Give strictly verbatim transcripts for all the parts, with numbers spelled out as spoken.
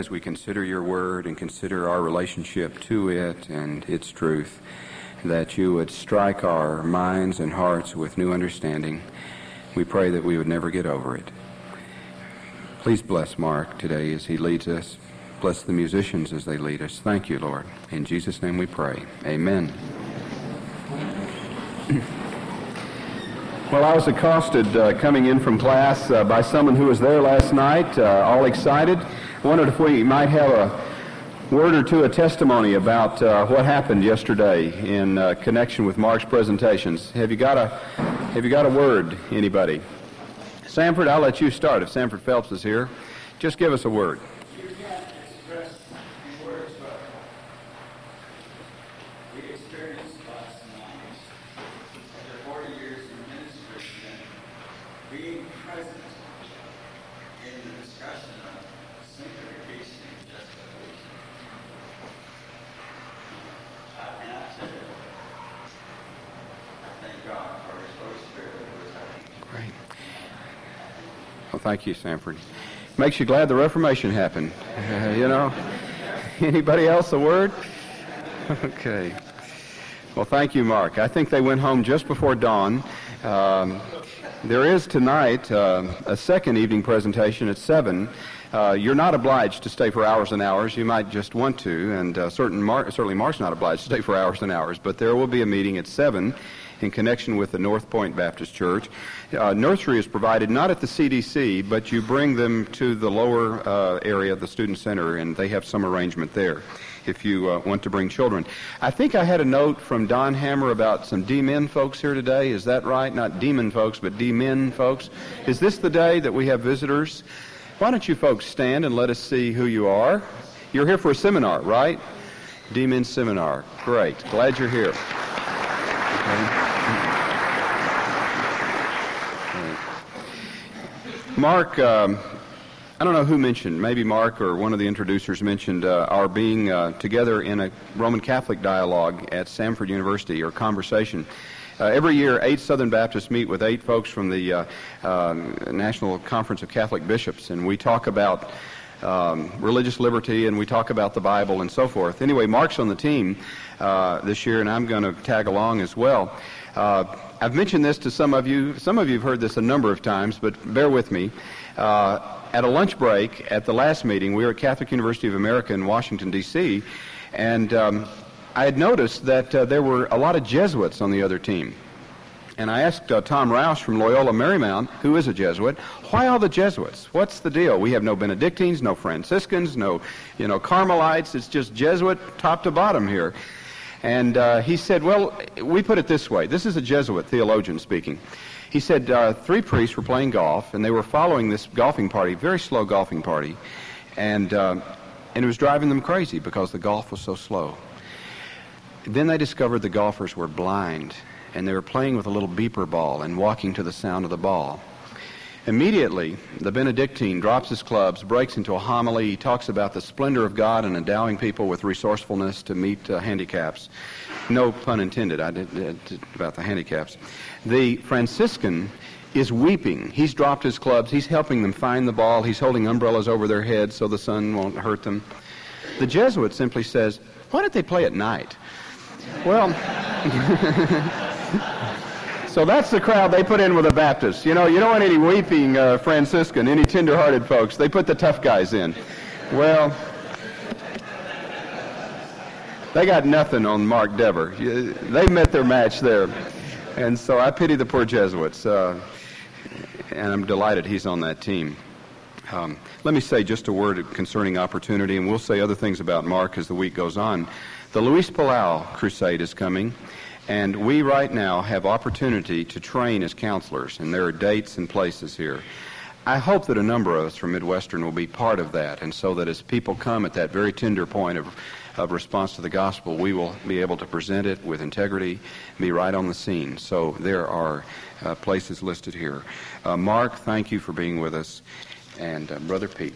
As we consider your word and consider our relationship to it and its truth, that you would strike our minds and hearts with new understanding. We pray that we would never get over it. Please bless Mark today as he leads us. Bless the musicians as they lead us. Thank you, Lord. In Jesus' name we pray. Amen. Well, I was accosted uh, coming in from class uh, by someone who was there last night, uh, all excited. Wondered if we might have a word or two of testimony about uh, what happened yesterday in uh, connection with Mark's presentations. Have you got a Have you got a word, anybody? Sanford, I'll let you start if Sanford Phelps is here. Just give us a word. Thank you, Sanford. Makes you glad the Reformation happened. Uh, you know, anybody else a word? Okay. Well, thank you, Mark. I think they went home just before dawn. Um, there is tonight uh, a second evening presentation at seven. Uh, you're not obliged to stay for hours and hours. You might just want to, and uh, certain Mar- certainly Mark's not obliged to stay for hours and hours. But there will be a meeting at seven in connection with the North Point Baptist Church. Uh, nursery is provided not at the C D C, but you bring them to the lower uh, area of the Student Center, and they have some arrangement there if you uh, want to bring children. I think I had a note from Don Hammer about some D-men folks here today. Is that right? Not demon folks, but D-men folks. Is this the day that we have visitors? Why don't you folks stand and let us see who you are? You're here for a seminar, right? D-men seminar. Great. Glad you're here. Okay. Mark, um, I don't know who mentioned, maybe Mark or one of the introducers mentioned uh, our being uh, together in a Roman Catholic dialogue at Samford University, or conversation. Uh, every year, eight Southern Baptists meet with eight folks from the uh, uh, National Conference of Catholic Bishops, and we talk about um, religious liberty, and we talk about the Bible and so forth. Anyway, Mark's on the team uh, this year, and I'm going to tag along as well. Uh, I've mentioned this to some of you. Some of you have heard this a number of times, but bear with me. Uh, at a lunch break at the last meeting, we were at Catholic University of America in Washington, D C, and um, I had noticed that uh, there were a lot of Jesuits on the other team. And I asked uh, Tom Roush from Loyola Marymount, who is a Jesuit, why all the Jesuits? What's the deal? We have no Benedictines, no Franciscans, no, you know, Carmelites. It's just Jesuit top to bottom here. And uh, he said, well, we put it this way. This is a Jesuit theologian speaking. He said uh, three priests were playing golf, and they were following this golfing party, very slow golfing party, and, uh, and it was driving them crazy because the golf was so slow. Then they discovered the golfers were blind, and they were playing with a little beeper ball and walking to the sound of the ball. Immediately, the Benedictine drops his clubs, breaks into a homily. He talks about the splendor of God and endowing people with resourcefulness to meet uh, handicaps. No pun intended, I did, did about the handicaps. The Franciscan is weeping. He's dropped his clubs. He's helping them find the ball. He's holding umbrellas over their heads so the sun won't hurt them. The Jesuit simply says, why don't they play at night? Well... So that's the crowd they put in with the Baptists. You know, you don't want any weeping uh, Franciscan, any tender-hearted folks. They put the tough guys in. Well, they got nothing on Mark Dever. They met their match there. And so I pity the poor Jesuits. Uh, and I'm delighted he's on that team. Um, let me say just a word concerning opportunity, and we'll say other things about Mark as the week goes on. The Luis Palau Crusade is coming. And we right now have opportunity to train as counselors, and there are dates and places here. I hope that a number of us from Midwestern will be part of that, and so that as people come at that very tender point of, of response to the gospel, we will be able to present it with integrity, be right on the scene. So there are uh, places listed here. Uh, Mark, thank you for being with us, and uh, Brother Pete.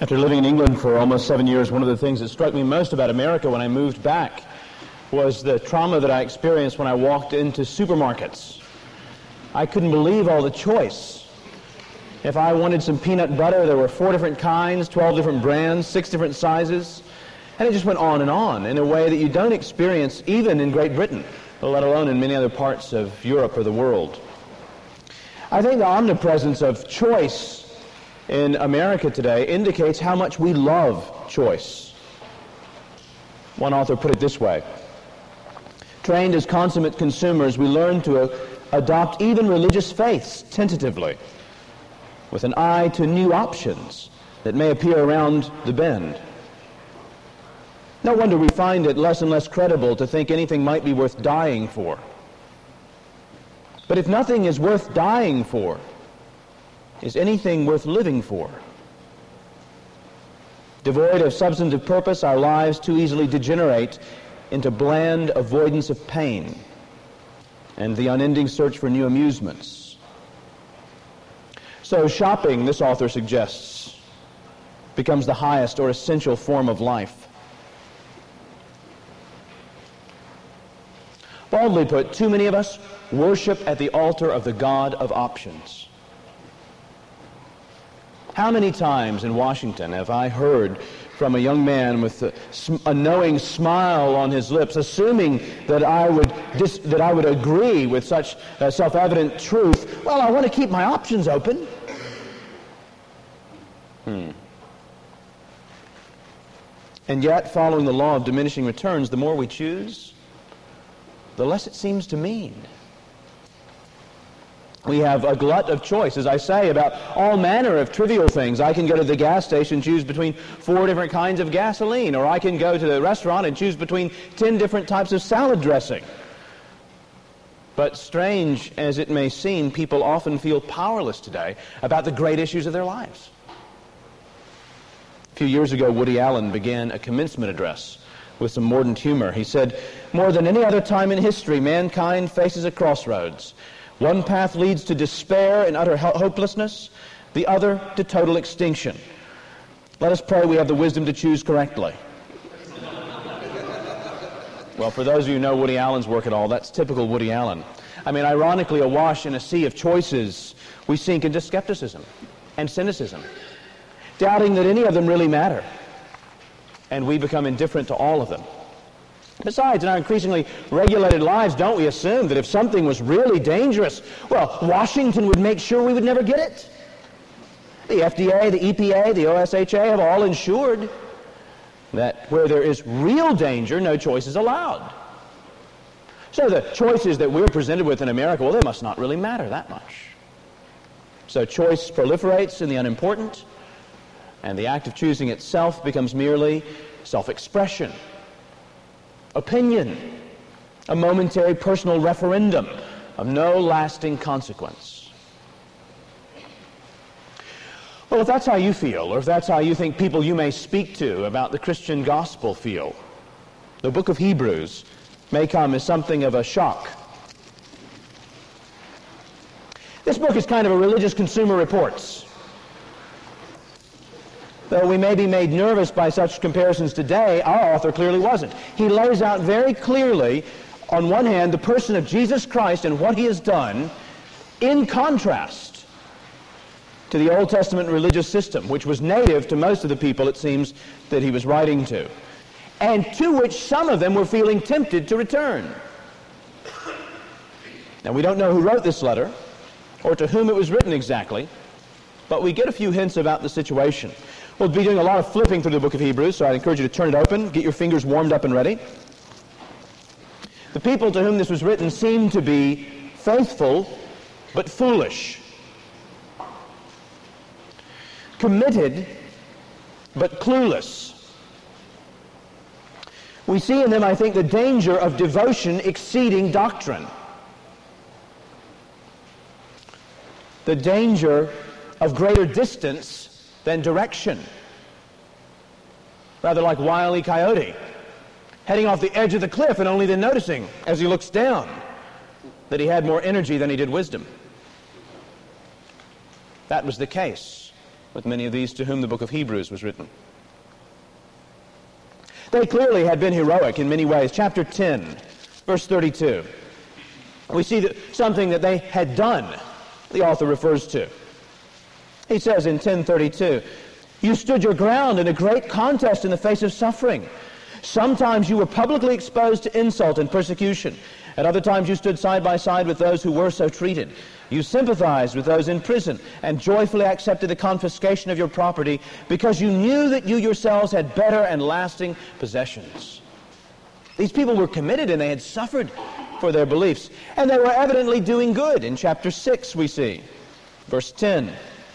After living in England for almost seven years, one of the things that struck me most about America when I moved back was the trauma that I experienced when I walked into supermarkets. I couldn't believe all the choice. If I wanted some peanut butter, there were four different kinds, twelve different brands, six different sizes, and it just went on and on in a way that you don't experience even in Great Britain, let alone in many other parts of Europe or the world. I think the omnipresence of choice in America today indicates how much we love choice. One author put it this way: trained as consummate consumers, we learn to uh, adopt even religious faiths tentatively, with an eye to new options that may appear around the bend. No wonder we find it less and less credible to think anything might be worth dying for. But if nothing is worth dying for, is anything worth living for? Devoid of substantive purpose, our lives too easily degenerate into bland avoidance of pain and the unending search for new amusements. So shopping, this author suggests, becomes the highest or essential form of life. Baldly put, too many of us worship at the altar of the God of options. How many times in Washington have I heard from a young man with a, a knowing smile on his lips, assuming that I would dis, that I would agree with such uh, self-evident truth? Well, I want to keep my options open. Hmm. And yet, following the law of diminishing returns, the more we choose, the less it seems to mean. We have a glut of choice, as I say, about all manner of trivial things. I can go to the gas station, choose between four different kinds of gasoline, or I can go to the restaurant and choose between ten different types of salad dressing. But strange as it may seem, people often feel powerless today about the great issues of their lives. A few years ago, Woody Allen began a commencement address with some mordant humor. He said, "More than any other time in history, mankind faces a crossroads. One path leads to despair and utter hopelessness, the other to total extinction. Let us pray we have the wisdom to choose correctly." Well, for those of you who know Woody Allen's work at all, that's typical Woody Allen. I mean, ironically, awash in a sea of choices, we sink into skepticism and cynicism, doubting that any of them really matter, and we become indifferent to all of them. Besides, in our increasingly regulated lives, don't we assume that if something was really dangerous, well, Washington would make sure we would never get it? The F D A, the E P A, the O S H A have all ensured that where there is real danger, no choice is allowed. So the choices that we're presented with in America, well, they must not really matter that much. So choice proliferates in the unimportant, and the act of choosing itself becomes merely self-expression, opinion, a momentary personal referendum of no lasting consequence. Well, if that's how you feel, or if that's how you think people you may speak to about the Christian gospel feel, the book of Hebrews may come as something of a shock. This book is kind of a religious Consumer Reports. Though we may be made nervous by such comparisons today, our author clearly wasn't. He lays out very clearly, on one hand, the person of Jesus Christ and what he has done, in contrast to the Old Testament religious system, which was native to most of the people, it seems, that he was writing to, and to which some of them were feeling tempted to return. Now, we don't know who wrote this letter, or to whom it was written exactly, but we get a few hints about the situation. We'll be doing a lot of flipping through the book of Hebrews, so I'd encourage you to turn it open, get your fingers warmed up and ready. The people to whom this was written seem to be faithful but foolish, committed but clueless. We see in them, I think, the danger of devotion exceeding doctrine, the danger of greater distance than direction. Rather like Wile E. Coyote, heading off the edge of the cliff and only then noticing, as he looks down, that he had more energy than he did wisdom. That was the case with many of these to whom the book of Hebrews was written. They clearly had been heroic in many ways. Chapter ten, verse thirty-two. We see that something that they had done, the author refers to. He says in ten thirty-two, "You stood your ground in a great contest in the face of suffering. Sometimes you were publicly exposed to insult and persecution. At other times you stood side by side with those who were so treated. You sympathized with those in prison and joyfully accepted the confiscation of your property because you knew that you yourselves had better and lasting possessions." These people were committed and they had suffered for their beliefs. And they were evidently doing good. In chapter six we see, verse ten.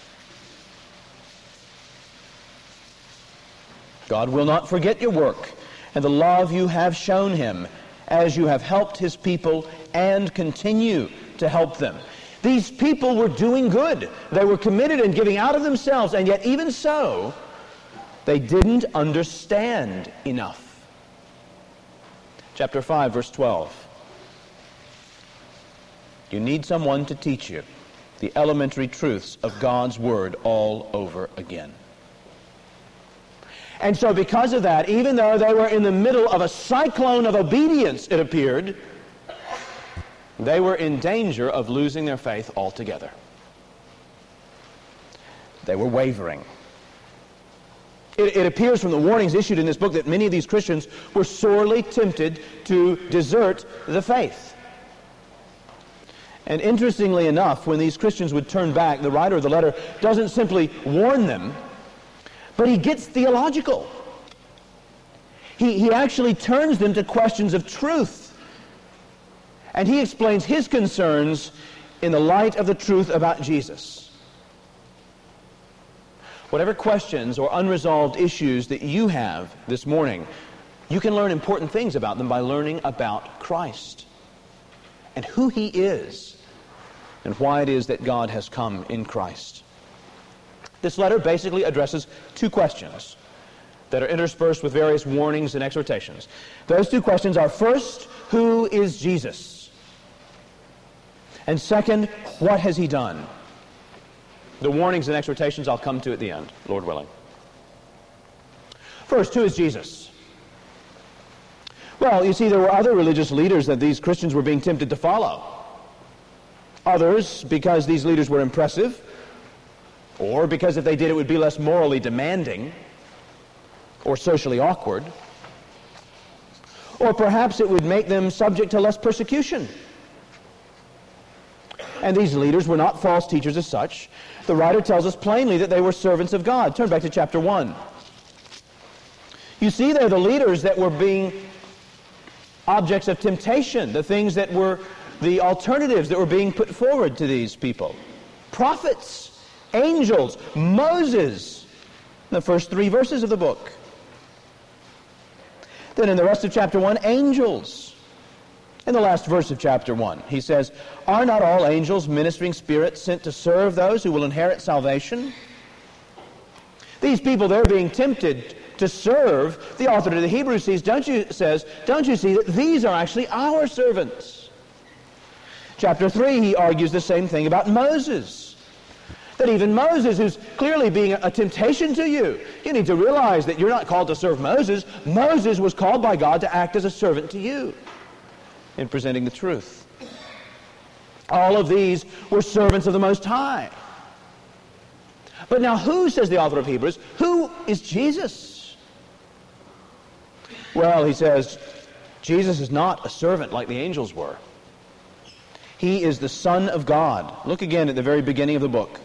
"God will not forget your work and the love you have shown him, as you have helped his people and continue to help them." These people were doing good. They were committed and giving out of themselves, and yet even so, they didn't understand enough. Chapter five, verse twelve. You need someone to teach you the elementary truths of God's Word all over again. And so because of that, even though they were in the middle of a cyclone of obedience, it appeared, they were in danger of losing their faith altogether. They were wavering. It, it appears from the warnings issued in this book that many of these Christians were sorely tempted to desert the faith. And interestingly enough, when these Christians would turn back, the writer of the letter doesn't simply warn them, but he gets theological. He, he actually turns them to questions of truth. And he explains his concerns in the light of the truth about Jesus. Whatever questions or unresolved issues that you have this morning, you can learn important things about them by learning about Christ and who he is and why it is that God has come in Christ. This letter basically addresses two questions that are interspersed with various warnings and exhortations. Those two questions are, first, who is Jesus? And second, what has he done? The warnings and exhortations I'll come to at the end, Lord willing. First, who is Jesus? Well, you see, there were other religious leaders that these Christians were being tempted to follow. Others, because these leaders were impressive, or because if they did it would be less morally demanding or socially awkward, or perhaps it would make them subject to less persecution. And these leaders were not false teachers as such. The writer tells us plainly that they were servants of God. Turn back to chapter one. You see there the leaders that were being objects of temptation, the things that were the alternatives that were being put forward to these people. Prophets, angels, Moses, in the first three verses of the book. Then in the rest of chapter one, angels. In the last verse of chapter one, he says, "Are not all angels ministering spirits sent to serve those who will inherit salvation?" These people, they're being tempted to serve. The author of the Hebrews says, don't you, says, don't you see that these are actually our servants? Chapter three, he argues the same thing about Moses. That even Moses, who's clearly being a temptation to you, you need to realize that you're not called to serve Moses. Moses was called by God to act as a servant to you in presenting the truth. All of these were servants of the Most High. But now who, says the author of Hebrews, who is Jesus? Well, he says, Jesus is not a servant like the angels were. He is the Son of God. Look again at the very beginning of the book.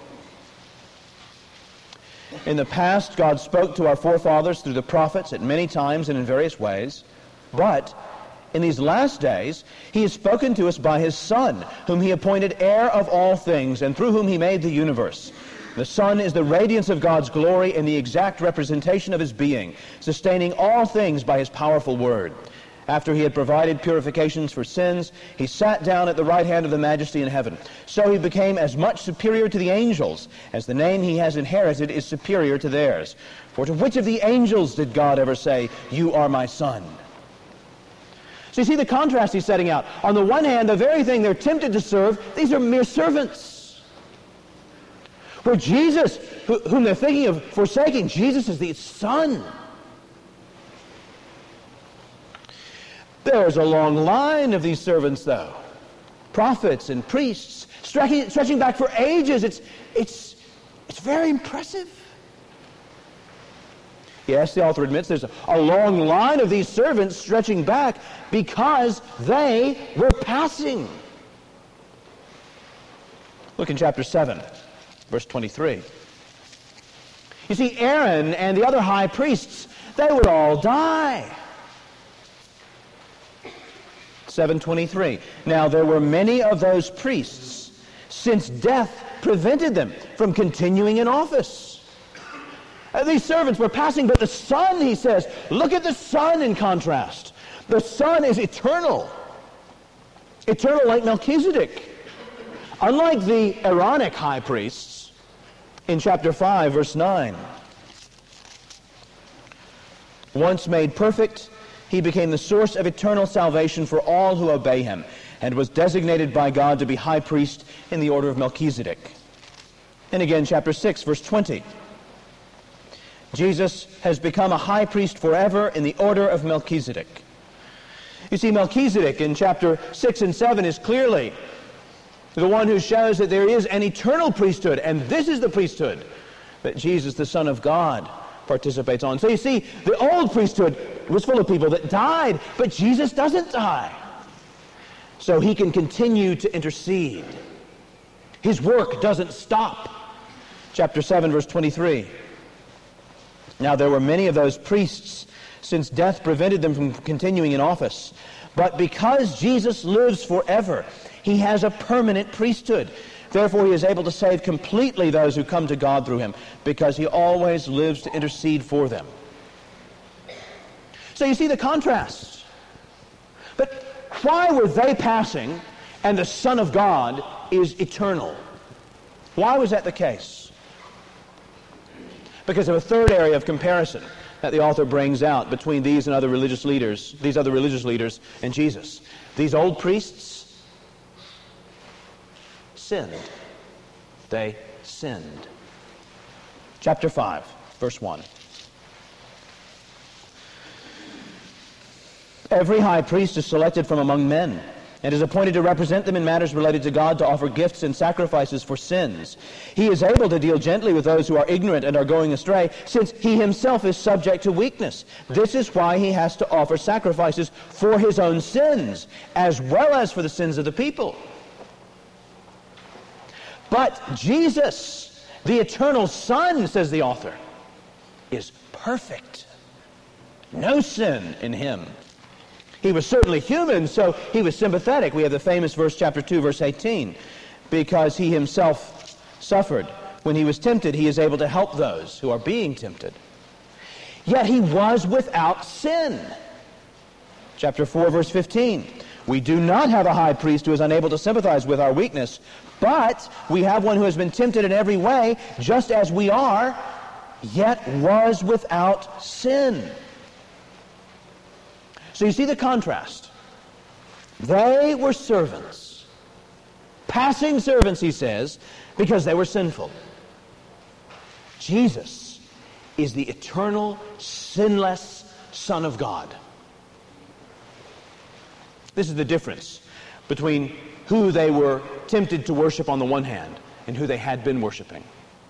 In the past, God spoke to our forefathers through the prophets at many times and in various ways. But in these last days, he has spoken to us by his Son, whom he appointed heir of all things, and through whom he made the universe. The Son is the radiance of God's glory and the exact representation of his being, sustaining all things by his powerful word. After he had provided purifications for sins, he sat down at the right hand of the Majesty in heaven. So he became as much superior to the angels as the name he has inherited is superior to theirs. For to which of the angels did God ever say, "You are my Son"? So you see the contrast he's setting out. On the one hand, the very thing they're tempted to serve, these are mere servants. Where Jesus, whom they're thinking of forsaking. Jesus is the Son. There's a long line of these servants, though. Prophets and priests, stretching, stretching back for ages. It's, it's, it's very impressive. Yes, the author admits there's a, a long line of these servants stretching back because they were passing. Look in chapter seven, verse twenty-three. You see, Aaron and the other high priests, they would all die. seven twenty-three. Now there were many of those priests, since death prevented them from continuing in office. Uh, these servants were passing, but the Son, he says, look at the Son in contrast. The Son is eternal. Eternal like Melchizedek. Unlike the Aaronic high priests, in chapter five, verse nine, once made perfect, he became the source of eternal salvation for all who obey him, and was designated by God to be high priest in the order of Melchizedek. And again, chapter six, verse twenty. Jesus has become a high priest forever in the order of Melchizedek. You see, Melchizedek in chapter six and seven is clearly the one who shows that there is an eternal priesthood, and this is the priesthood that Jesus, the Son of God, participates on. So you see, the old priesthood was full of people that died, but Jesus doesn't die. So he can continue to intercede. His work doesn't stop. Chapter seven, verse twenty-three. Now there were many of those priests, since death prevented them from continuing in office. But because Jesus lives forever, he has a permanent priesthood. Therefore, he is able to save completely those who come to God through him, because he always lives to intercede for them. So you see the contrast. But why were they passing and the Son of God is eternal? Why was that the case? Because of a third area of comparison that the author brings out between these and other religious leaders, these other religious leaders and Jesus. These old priests sinned. They sinned. Chapter five, verse one. Every high priest is selected from among men, and is appointed to represent them in matters related to God, to offer gifts and sacrifices for sins. He is able to deal gently with those who are ignorant and are going astray, since he himself is subject to weakness. This is why he has to offer sacrifices for his own sins, as well as for the sins of the people. But Jesus, the eternal Son, says the author, is perfect. No sin in him. He was certainly human, so he was sympathetic. We have the famous verse, chapter two, verse eighteen. Because he himself suffered. When he was tempted, he is able to help those who are being tempted. Yet he was without sin. Chapter four, verse fifteen. We do not have a high priest who is unable to sympathize with our weakness, but we have one who has been tempted in every way, just as we are, yet was without sin. So you see the contrast. They were servants. Passing servants, he says, because they were sinful. Jesus is the eternal, sinless Son of God. This is the difference between who they were tempted to worship on the one hand and who they had been worshiping.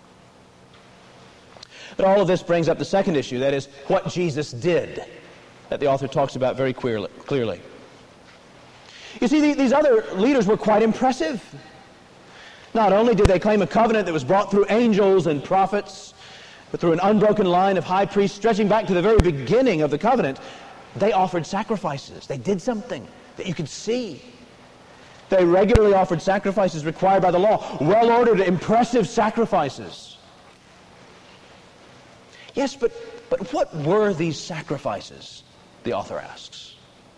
But all of this brings up the second issue, that is, what Jesus did, that the author talks about very clearly. You see, these other leaders were quite impressive. Not only did they claim a covenant that was brought through angels and prophets, but through an unbroken line of high priests stretching back to the very beginning of the covenant, they offered sacrifices. They did something that you could see. They regularly offered sacrifices required by the law, well-ordered, impressive sacrifices. Yes, but, but what were these sacrifices? The author asks.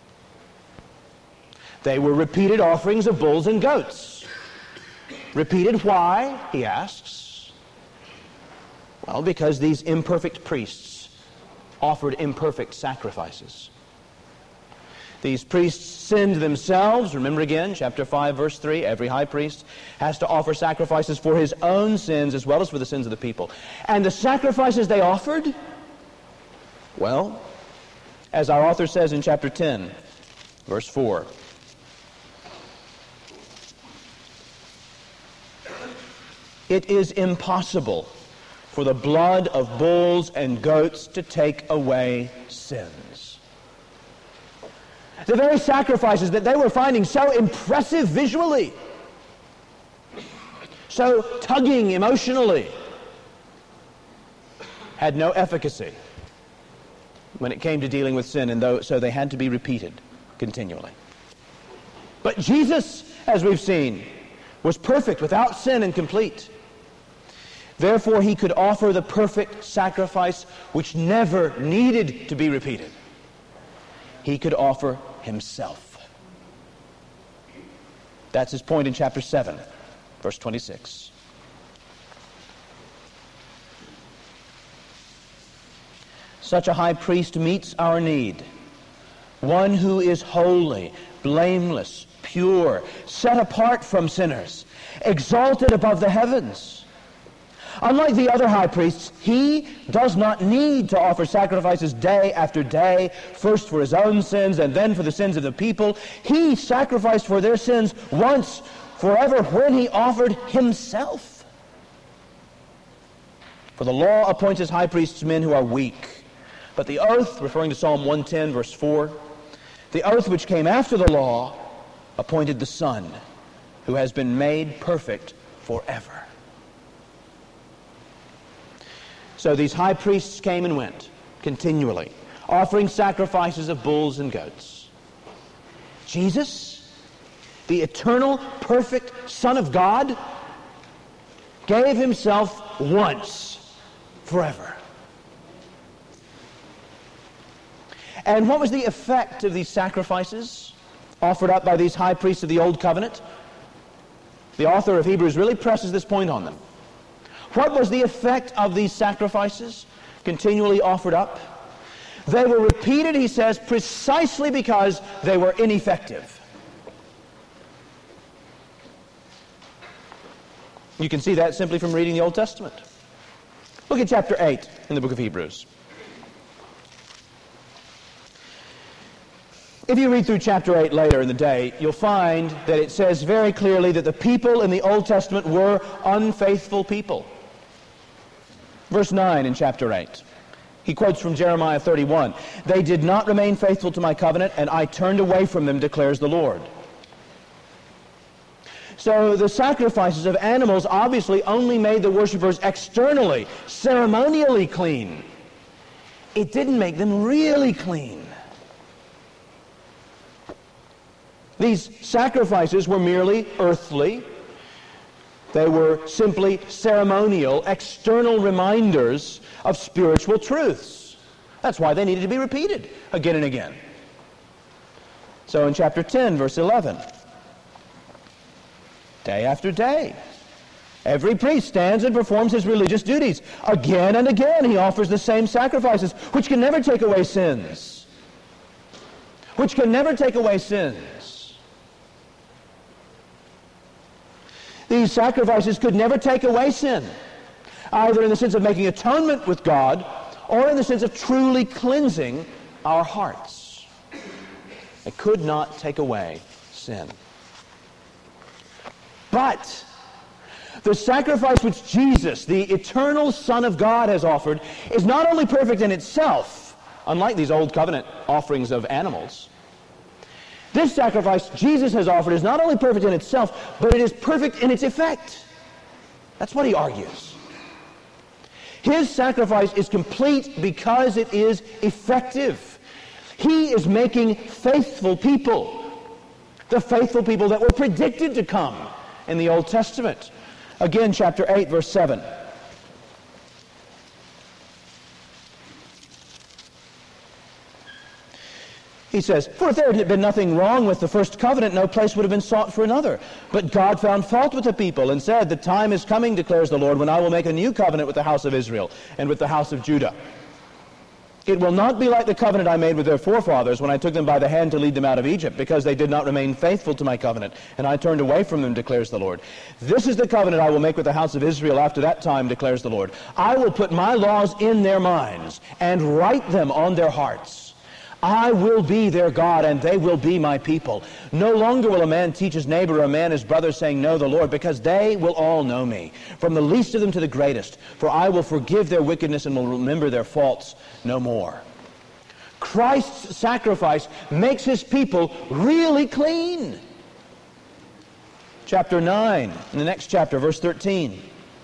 They were repeated offerings of bulls and goats. Repeated why, he asks? Well, because these imperfect priests offered imperfect sacrifices. These priests sinned themselves. Remember again, chapter five, verse three, every high priest has to offer sacrifices for his own sins as well as for the sins of the people. And the sacrifices they offered, well, as our author says in chapter ten, verse four, it is impossible for the blood of bulls and goats to take away sins. The very sacrifices that they were finding so impressive visually, so tugging emotionally, had no efficacy when it came to dealing with sin, and though, so they had to be repeated continually. But Jesus, as we've seen, was perfect, without sin, and complete. Therefore, he could offer the perfect sacrifice which never needed to be repeated. He could offer himself. That's his point in chapter seven, verse twenty-six. Such a high priest meets our need, one who is holy, blameless, pure, set apart from sinners, exalted above the heavens. Unlike the other high priests, he does not need to offer sacrifices day after day, first for his own sins and then for the sins of the people. He sacrificed for their sins once forever when he offered himself. For the law appoints as high priests men who are weak. But the oath, referring to Psalm one ten, verse four, the oath which came after the law appointed the Son, who has been made perfect forever. So these high priests came and went continually, offering sacrifices of bulls and goats. Jesus, the eternal, perfect Son of God, gave himself once, forever. And what was the effect of these sacrifices offered up by these high priests of the Old Covenant? The author of Hebrews really presses this point on them. What was the effect of these sacrifices continually offered up? They were repeated, he says, precisely because they were ineffective. You can see that simply from reading the Old Testament. Look at chapter eight in the book of Hebrews. If you read through chapter eight later in the day, you'll find that it says very clearly that the people in the Old Testament were unfaithful people. Verse nine in chapter eight. He quotes from Jeremiah thirty-one. They did not remain faithful to my covenant, and I turned away from them, declares the Lord. So the sacrifices of animals obviously only made the worshipers externally, ceremonially clean. It didn't make them really clean. These sacrifices were merely earthly. They were simply ceremonial, external reminders of spiritual truths. That's why they needed to be repeated again and again. So in chapter ten, verse eleven, day after day, every priest stands and performs his religious duties. Again and again he offers the same sacrifices, which can never take away sins. Which can never take away sins. These sacrifices could never take away sin, either in the sense of making atonement with God or in the sense of truly cleansing our hearts. They could not take away sin. But the sacrifice which Jesus, the eternal Son of God, has offered is not only perfect in itself, unlike these old covenant offerings of animals. This sacrifice Jesus has offered is not only perfect in itself, but it is perfect in its effect. That's what he argues. His sacrifice is complete because it is effective. He is making faithful people, the faithful people that were predicted to come in the Old Testament. Again, chapter eight, verse seven. He says, for if there had been nothing wrong with the first covenant, no place would have been sought for another. But God found fault with the people and said, the time is coming, declares the Lord, when I will make a new covenant with the house of Israel and with the house of Judah. It will not be like the covenant I made with their forefathers when I took them by the hand to lead them out of Egypt, because they did not remain faithful to my covenant, and I turned away from them, declares the Lord. This is the covenant I will make with the house of Israel after that time, declares the Lord. I will put my laws in their minds and write them on their hearts. I will be their God, and they will be my people. No longer will a man teach his neighbor or a man his brother, saying, know the Lord, because they will all know me, from the least of them to the greatest. For I will forgive their wickedness and will remember their faults no more. Christ's sacrifice makes his people really clean. Chapter nine, in the next chapter, verse thirteen.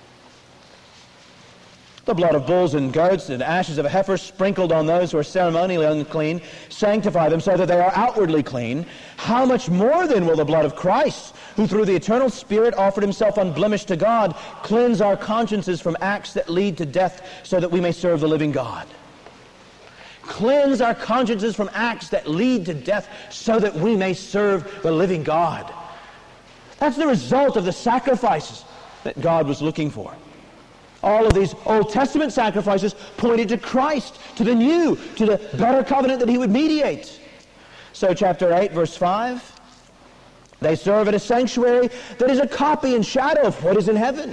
The blood of bulls and goats and ashes of a heifer sprinkled on those who are ceremonially unclean sanctify them so that they are outwardly clean. How much more then will the blood of Christ, who through the eternal Spirit offered himself unblemished to God, cleanse our consciences from acts that lead to death so that we may serve the living God? Cleanse our consciences from acts that lead to death so that we may serve the living God. That's the result of the sacrifices that God was looking for. All of these Old Testament sacrifices pointed to Christ, to the new, to the better covenant that he would mediate. So chapter eight, verse five, they serve at a sanctuary that is a copy and shadow of what is in heaven.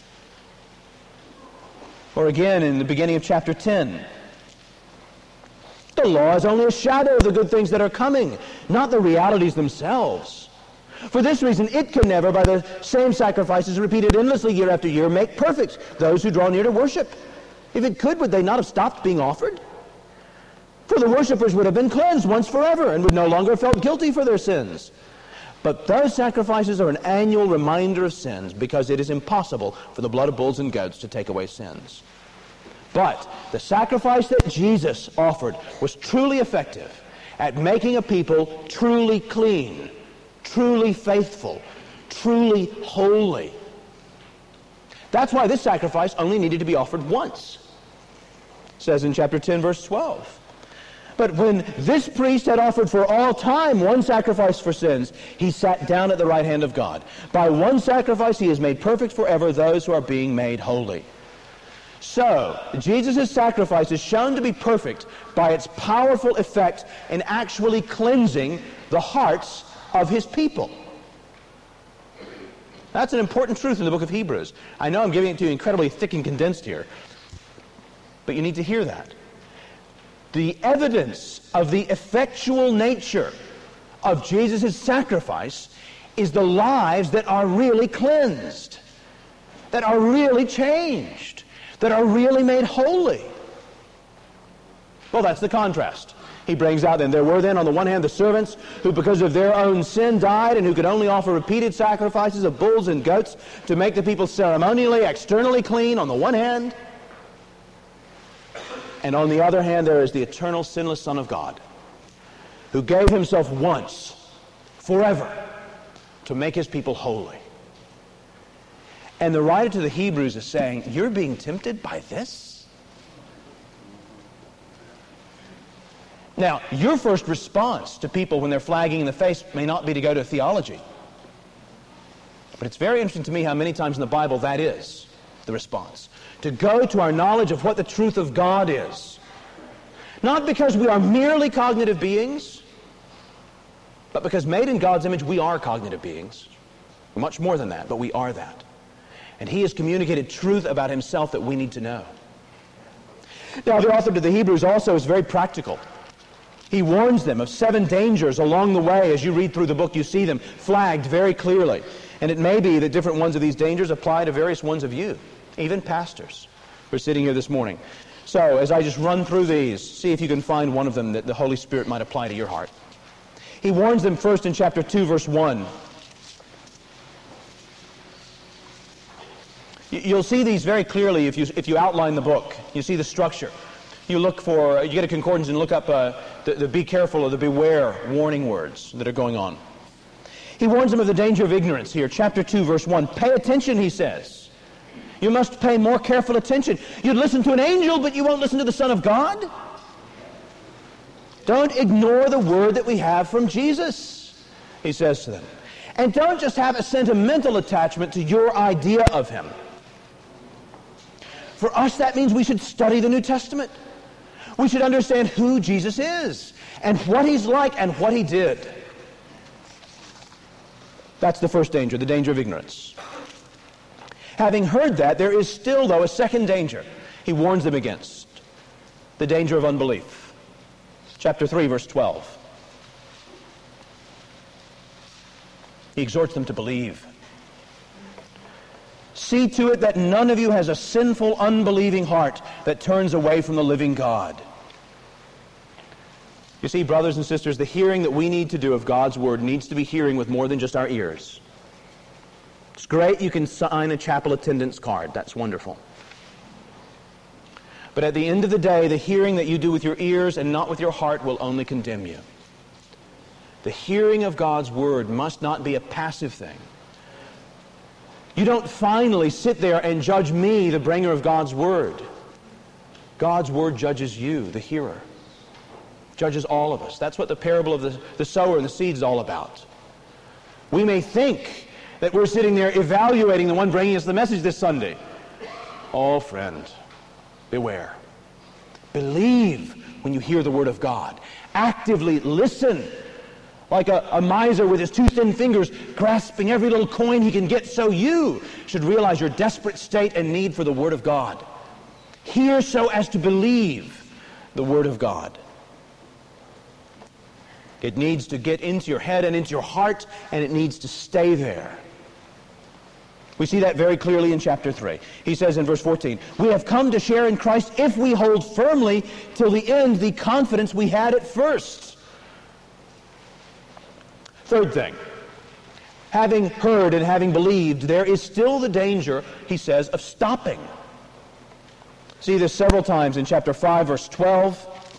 Or again, in the beginning of chapter ten, the law is only a shadow of the good things that are coming, not the realities themselves. For this reason, it can never, by the same sacrifices repeated endlessly year after year, make perfect those who draw near to worship. If it could, would they not have stopped being offered? For the worshipers would have been cleansed once forever and would no longer have felt guilty for their sins. But those sacrifices are an annual reminder of sins, because it is impossible for the blood of bulls and goats to take away sins. But the sacrifice that Jesus offered was truly effective at making a people truly clean, truly faithful, truly holy. That's why this sacrifice only needed to be offered once. It says in chapter ten, verse twelve. But when this priest had offered for all time one sacrifice for sins, he sat down at the right hand of God. By one sacrifice he has made perfect forever those who are being made holy. So, Jesus' sacrifice is shown to be perfect by its powerful effect in actually cleansing the hearts of his people. That's an important truth in the book of Hebrews. I know I'm giving it to you incredibly thick and condensed here, but you need to hear that. The evidence of the effectual nature of Jesus' sacrifice is the lives that are really cleansed, that are really changed, that are really made holy. Well, that's the contrast. He brings out then, there were then on the one hand the servants who because of their own sin died and who could only offer repeated sacrifices of bulls and goats to make the people ceremonially, externally clean on the one hand. And on the other hand, there is the eternal sinless Son of God who gave himself once, forever, to make his people holy. And the writer to the Hebrews is saying, you're being tempted by this? Now, your first response to people when they're flagging in the face may not be to go to theology. But it's very interesting to me how many times in the Bible that is the response. To go to our knowledge of what the truth of God is. Not because we are merely cognitive beings, but because made in God's image, we are cognitive beings. We're much more than that, but we are that. And he has communicated truth about himself that we need to know. Now, the author to the Hebrews also is very practical. He warns them of seven dangers along the way. As you read through the book, you see them flagged very clearly. And it may be that different ones of these dangers apply to various ones of you, even pastors who are sitting here this morning. So, as I just run through these, see if you can find one of them that the Holy Spirit might apply to your heart. He warns them first in chapter two, verse one. You'll see these very clearly if you, if you outline the book. You see the structure. You look for, you get a concordance and look up uh, the, the be careful or the beware warning words that are going on. He warns them of the danger of ignorance here. Chapter two, verse one. Pay attention, he says. You must pay more careful attention. You'd listen to an angel, but you won't listen to the Son of God? Don't ignore the word that we have from Jesus, he says to them. And don't just have a sentimental attachment to your idea of him. For us, that means we should study the New Testament. We should understand who Jesus is and what he's like and what he did. That's the first danger, the danger of ignorance. Having heard that, there is still, though, a second danger he warns them against, the danger of unbelief. Chapter three, verse twelve. He exhorts them to believe. See to it that none of you has a sinful, unbelieving heart that turns away from the living God. You see, brothers and sisters, the hearing that we need to do of God's Word needs to be hearing with more than just our ears. It's great you can sign a chapel attendance card. That's wonderful. But at the end of the day, the hearing that you do with your ears and not with your heart will only condemn you. The hearing of God's Word must not be a passive thing. You don't finally sit there and judge me, the bringer of God's Word. God's Word judges you, the hearer. Judges all of us. That's what the parable of the, the sower and the seed is all about. We may think that we're sitting there evaluating the one bringing us the message this Sunday. Oh, friend, beware. Believe when you hear the Word of God. Actively listen. Like a, a miser with his two thin fingers grasping every little coin he can get, so you should realize your desperate state and need for the Word of God. Hear so as to believe the Word of God. It needs to get into your head and into your heart, and it needs to stay there. We see that very clearly in chapter three. He says in verse fourteen, we have come to share in Christ if we hold firmly till the end the confidence we had at first. Third thing, having heard and having believed, there is still the danger, he says, of stopping. See this several times in chapter five, verse twelve,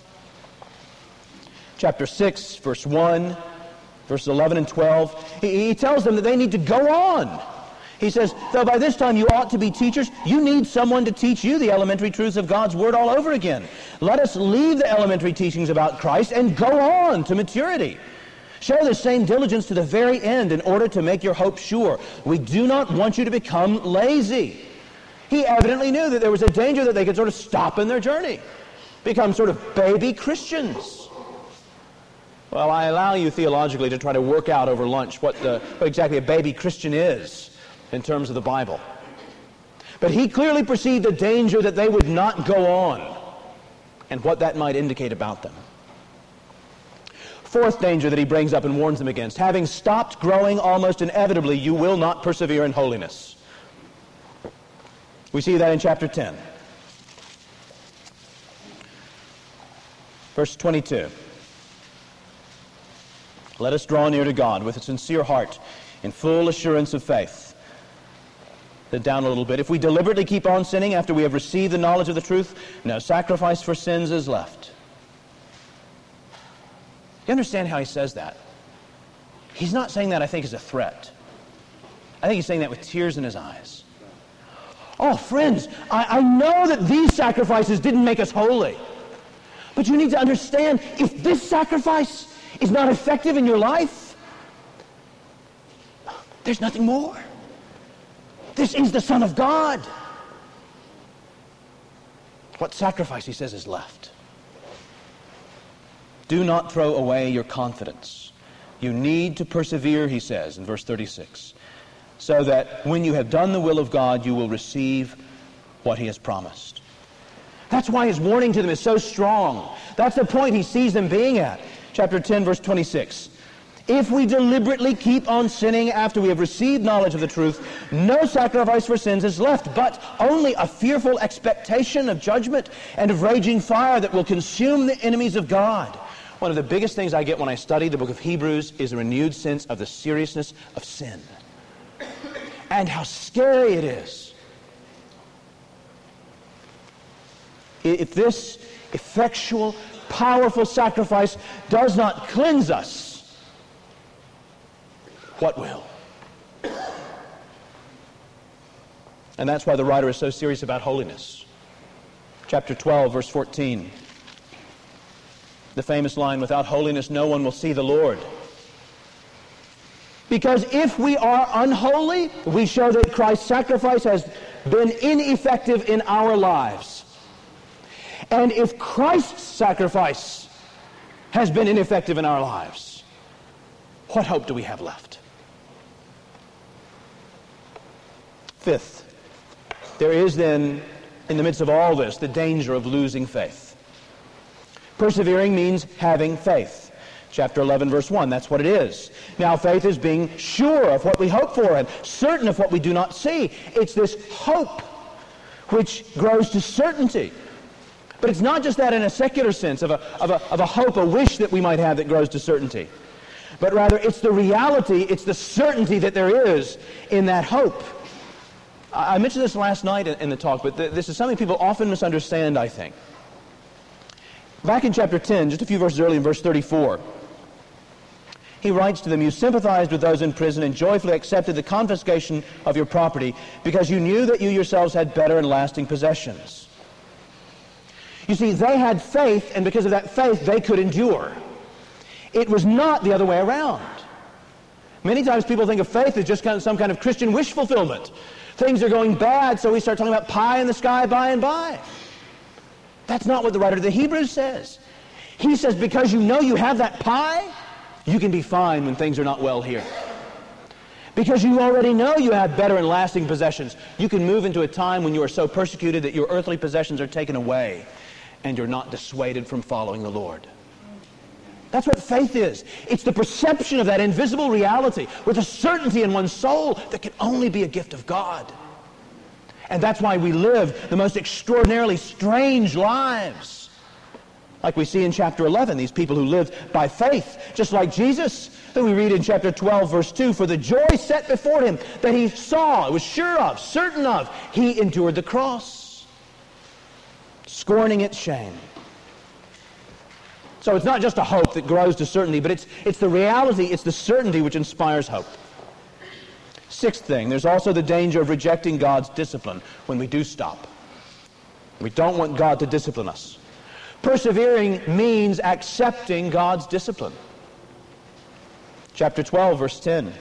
chapter six, verse one, verses eleven and twelve. He, he tells them that they need to go on. He says, though by this time you ought to be teachers, you need someone to teach you the elementary truths of God's Word all over again. Let us leave the elementary teachings about Christ and go on to maturity. Show the same diligence to the very end in order to make your hope sure. We do not want you to become lazy. He evidently knew that there was a danger that they could sort of stop in their journey, become sort of baby Christians. Well, I allow you theologically to try to work out over lunch what, the, what exactly a baby Christian is in terms of the Bible. But he clearly perceived a danger that they would not go on and what that might indicate about them. Fourth danger that he brings up and warns them against, having stopped growing almost inevitably, you will not persevere in holiness. We see that in chapter ten. Verse twenty-two. Let us draw near to God with a sincere heart in full assurance of faith. Then down a little bit. If we deliberately keep on sinning after we have received the knowledge of the truth, no sacrifice for sins is left. You understand how he says that? He's not saying that, I think, as a threat. I think he's saying that with tears in his eyes. Oh, friends, I, I know that these sacrifices didn't make us holy. But you need to understand, if this sacrifice is not effective in your life, there's nothing more. This is the Son of God. What sacrifice, he says, is left? Do not throw away your confidence. You need to persevere, he says in verse thirty-six, so that when you have done the will of God, you will receive what he has promised. That's why his warning to them is so strong. That's the point he sees them being at. Chapter ten, verse twenty-six. If we deliberately keep on sinning after we have received knowledge of the truth, no sacrifice for sins is left, but only a fearful expectation of judgment and of raging fire that will consume the enemies of God. One of the biggest things I get when I study the book of Hebrews is a renewed sense of the seriousness of sin and how scary it is. If this effectual, powerful sacrifice does not cleanse us, what will? And that's why the writer is so serious about holiness. Chapter twelve, verse fourteen. The famous line, without holiness no one will see the Lord. Because if we are unholy, we show that Christ's sacrifice has been ineffective in our lives. And if Christ's sacrifice has been ineffective in our lives, what hope do we have left? Fifth, there is then, in the midst of all this, the danger of losing faith. Persevering means having faith. Chapter eleven, verse one, that's what it is. Now, faith is being sure of what we hope for and certain of what we do not see. It's this hope which grows to certainty. But it's not just that in a secular sense of a, of a, of a hope, a wish that we might have that grows to certainty. But rather, it's the reality, it's the certainty that there is in that hope. I mentioned this last night in the talk, but th- this is something people often misunderstand, I think. Back in chapter ten, just a few verses earlier, in verse thirty-four, he writes to them, "You sympathized with those in prison and joyfully accepted the confiscation of your property because you knew that you yourselves had better and lasting possessions." You see, they had faith, and because of that faith, they could endure. It was not the other way around. Many times people think of faith as just kind of some kind of Christian wish fulfillment. Things are going bad, so we start talking about pie in the sky by and by. That's not what the writer of the Hebrews says. He says, because you know you have that pie, you can be fine when things are not well here. Because you already know you have better and lasting possessions, you can move into a time when you are so persecuted that your earthly possessions are taken away and you're not dissuaded from following the Lord. That's what faith is. It's the perception of that invisible reality with a certainty in one's soul that can only be a gift of God. And that's why we live the most extraordinarily strange lives. Like we see in chapter eleven, these people who lived by faith, just like Jesus, that we read in chapter twelve, verse two, "For the joy set before him that he saw, was sure of, certain of, he endured the cross, scorning its shame." So it's not just a hope that grows to certainty, but it's, it's the reality, it's the certainty which inspires hope. Sixth thing, there's also the danger of rejecting God's discipline when we do stop. We don't want God to discipline us. Persevering means accepting God's discipline. Chapter twelve, verse ten.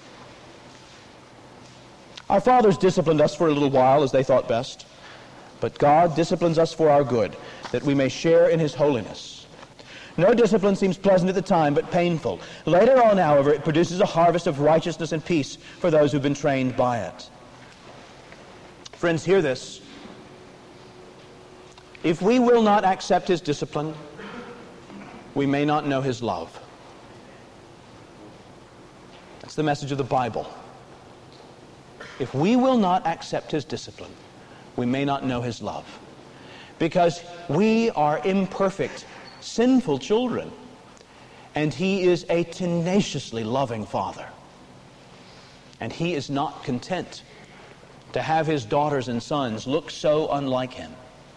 "Our fathers disciplined us for a little while as they thought best, but God disciplines us for our good, that we may share in his holiness. No discipline seems pleasant at the time, but painful. Later on, however, it produces a harvest of righteousness and peace for those who've been trained by it." Friends, hear this. If we will not accept his discipline, we may not know his love. That's the message of the Bible. If we will not accept his discipline, we may not know his love. Because we are imperfect, sinful children, and he is a tenaciously loving Father. And he is not content to have his daughters and sons look so unlike him.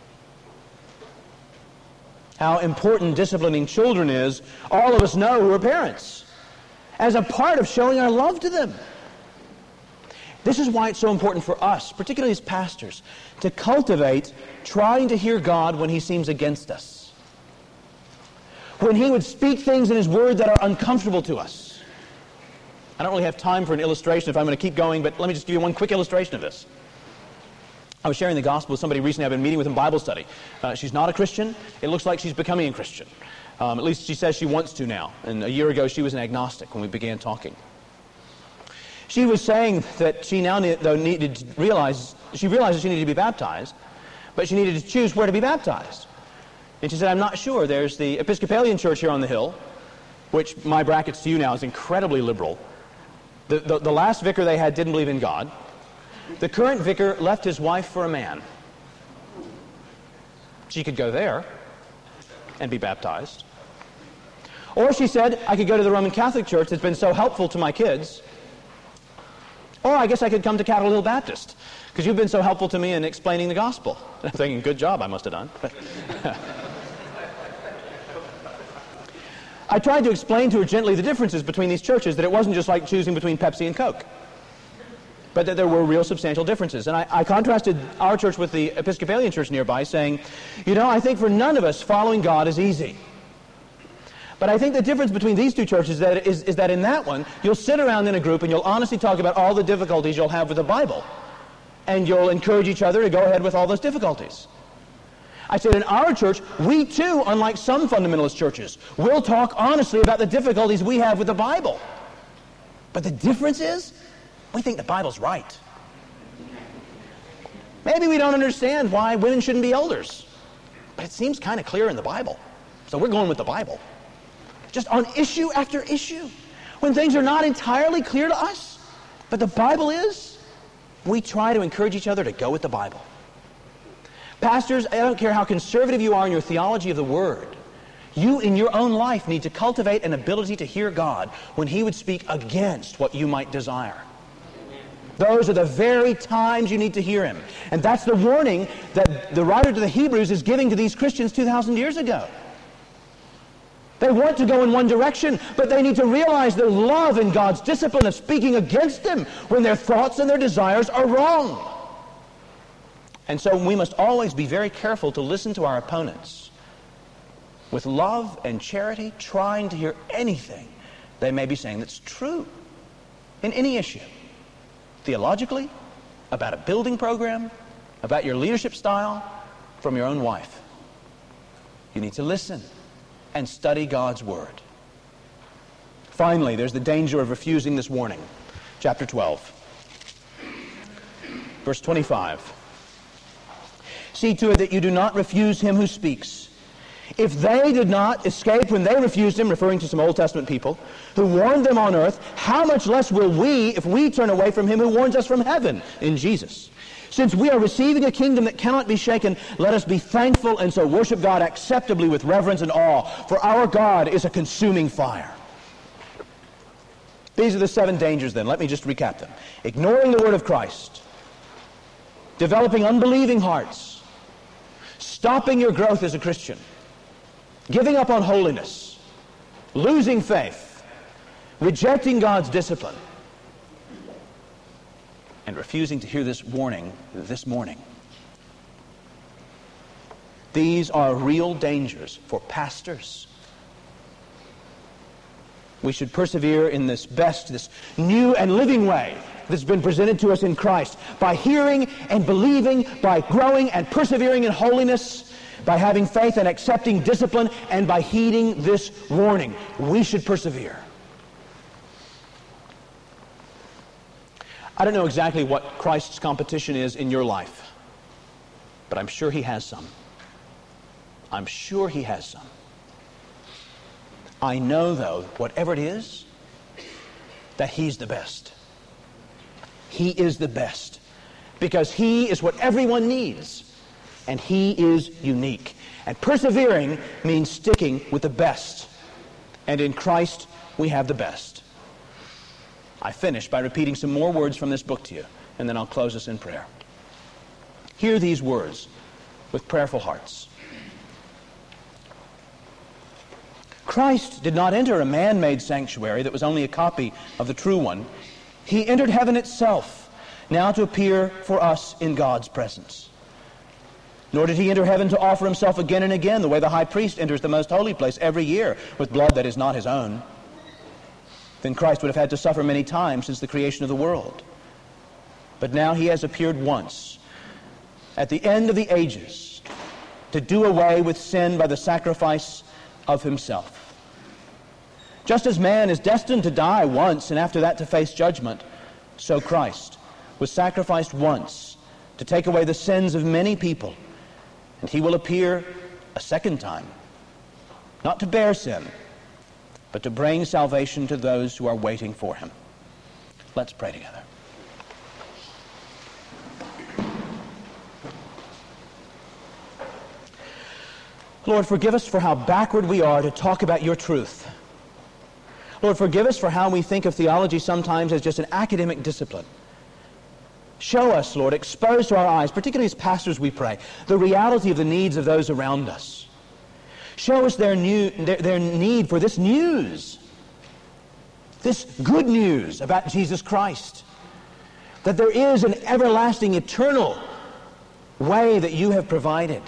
How important disciplining children is, all of us know who are parents, as a part of showing our love to them. This is why it's so important for us, particularly as pastors, to cultivate trying to hear God when he seems against us. When he would speak things in his word that are uncomfortable to us. I don't really have time for an illustration if I'm going to keep going, but let me just give you one quick illustration of this. I was sharing the gospel with somebody recently. I've been meeting with in Bible study. Uh, she's not a Christian. It looks like she's becoming a Christian. Um, at least she says she wants to now. And a year ago, she was an agnostic when we began talking. She was saying that she now need, though needed to realize, she realized that she needed to be baptized, but she needed to choose where to be baptized. And she said, "I'm not sure. There's the Episcopalian church here on the hill," which my brackets to you now is incredibly liberal. The, the, the last vicar they had didn't believe in God. The current vicar left his wife for a man. She could go there and be baptized. Or she said, "I could go to the Roman Catholic Church that's been so helpful to my kids. Or I guess I could come to Capitol Hill Baptist, because you've been so helpful to me in explaining the gospel." I'm thinking, good job I must have done. I tried to explain to her gently the differences between these churches, that it wasn't just like choosing between Pepsi and Coke, but that there were real substantial differences. And I, I contrasted our church with the Episcopalian church nearby, saying, you know, I think for none of us following God is easy. But I think the difference between these two churches is that, is, is that in that one, you'll sit around in a group and you'll honestly talk about all the difficulties you'll have with the Bible. And you'll encourage each other to go ahead with all those difficulties. I said, in our church, we too, unlike some fundamentalist churches, will talk honestly about the difficulties we have with the Bible. But the difference is, we think the Bible's right. Maybe we don't understand why women shouldn't be elders, but it seems kind of clear in the Bible. So we're going with the Bible. Just on issue after issue. When things are not entirely clear to us, but the Bible is, we try to encourage each other to go with the Bible. Pastors, I don't care how conservative you are in your theology of the Word, you in your own life need to cultivate an ability to hear God when He would speak against what you might desire. Those are the very times you need to hear Him. And that's the warning that the writer to the Hebrews is giving to these Christians two thousand years ago. They want to go in one direction, but they need to realize their love and God's discipline of speaking against them when their thoughts and their desires are wrong. And so we must always be very careful to listen to our opponents with love and charity, trying to hear anything they may be saying that's true in any issue. Theologically, about a building program, about your leadership style, from your own wife. You need to listen and study God's Word. Finally, there's the danger of refusing this warning. Chapter twelve, verse twenty-five. See to it that you do not refuse him who speaks. If they did not escape when they refused him, referring to some Old Testament people, who warned them on earth, how much less will we if we turn away from him who warns us from heaven, in Jesus? Since we are receiving a kingdom that cannot be shaken, let us be thankful and so worship God acceptably with reverence and awe, for our God is a consuming fire. These are the seven dangers then. Let me just recap them. Ignoring the word of Christ, developing unbelieving hearts, stopping your growth as a Christian, giving up on holiness, losing faith, rejecting God's discipline, and refusing to hear this warning this morning. These are real dangers for pastors. We should persevere in this best, this new and living way that's been presented to us in Christ, by hearing and believing, by growing and persevering in holiness, by having faith and accepting discipline, and by heeding this warning. We should persevere. I don't know exactly what Christ's competition is in your life, but I'm sure He has some. I'm sure He has some. I know, though, whatever it is, that He's the best. He is the best because He is what everyone needs, and He is unique. And persevering means sticking with the best, and in Christ we have the best. I finish by repeating some more words from this book to you, and then I'll close us in prayer. Hear these words with prayerful hearts. Christ did not enter a man-made sanctuary that was only a copy of the true one. He entered heaven itself, now to appear for us in God's presence. Nor did He enter heaven to offer Himself again and again, the way the high priest enters the most holy place every year with blood that is not his own. Then Christ would have had to suffer many times since the creation of the world. But now He has appeared once, at the end of the ages, to do away with sin by the sacrifice of Himself. Just as man is destined to die once and after that to face judgment, so Christ was sacrificed once to take away the sins of many people, and He will appear a second time, not to bear sin, but to bring salvation to those who are waiting for Him. Let's pray together. Lord, forgive us for how backward we are to talk about Your truth. Lord, forgive us for how we think of theology sometimes as just an academic discipline. Show us, Lord, expose to our eyes, particularly as pastors we pray, the reality of the needs of those around us. Show us their, new, their, their need for this news, this good news about Jesus Christ, that there is an everlasting, eternal way that You have provided.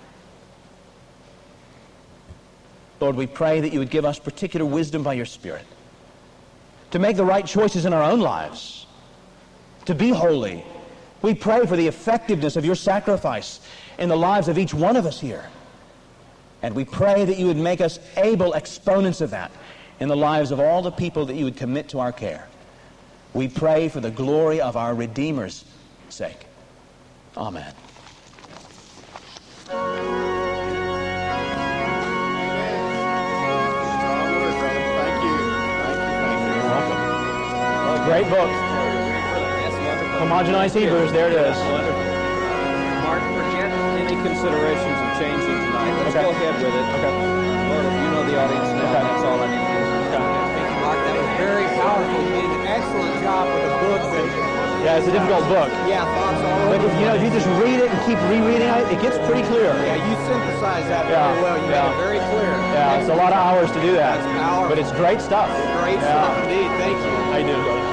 Lord, we pray that You would give us particular wisdom by Your Spirit to make the right choices in our own lives, to be holy, We pray for the effectiveness of your sacrifice in the lives of each one of us here. And we pray that you would make us able exponents of that in the lives of all the people that you would commit to our care. We pray for the glory of our Redeemer's sake. Amen. Thank you. Thank you. Thank you. You're welcome. Well, great book. Homogenized Hebrews, there it is. Mark, forget any considerations of changing tonight. Let's Okay. go ahead with it. Okay. Lord, you know the audience now. Okay. That's all I need to do. Thank you, Mark. That was very powerful. You did an excellent job with the book. That, Yeah, it's a difficult book. yeah, thoughts all But over. if you know, if you just read it and keep rereading it, it gets pretty clear. Yeah, you synthesized that Yeah, very well. You yeah. made it very clear. Yeah, it's a lot of hours to do that. That's powerful. But it's great stuff. Great Yeah. stuff indeed. Thank you. How you doing, brother?